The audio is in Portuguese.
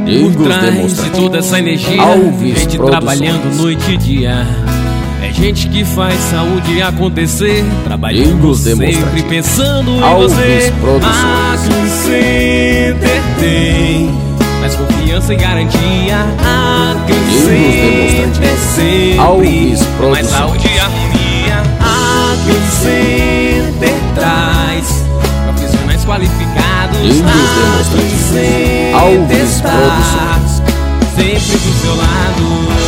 Por trás de toda essa energia, gente trabalhando noite e dia. É gente que faz saúde acontecer, trabalhando sempre pensando em você. A Clean Center tem mais confiança e garantia. A Clean Center sempre mais saúde e harmonia. A Clean Center traz profissionais qualificados. A Clean Center está sempre do seu lado.